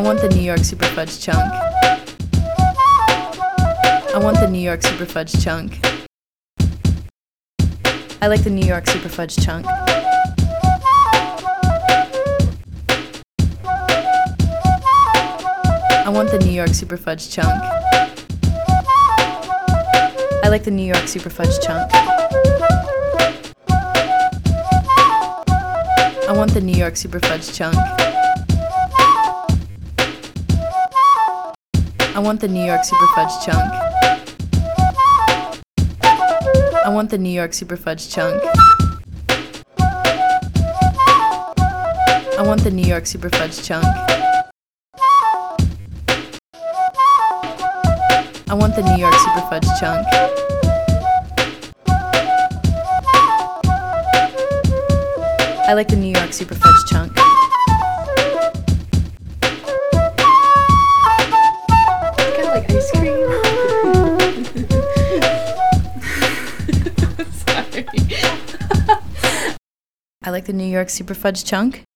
want the New York Super Fudge Chunk. I want the New York Super Fudge Chunk. I like the New York Super Fudge Chunk. I want the New York Super Fudge Chunk. I like the New York Super Fudge Chunk. I want the New York Super Fudge Chunk. I want the New York Super Fudge Chunk. I want the New York Super Fudge Chunk. I want the New York Super Fudge Chunk. I want the New York Super Fudge Chunk. I like the New York Super Fudge Chunk. It's kind of like ice cream. Sorry. I like the New York Super Fudge Chunk.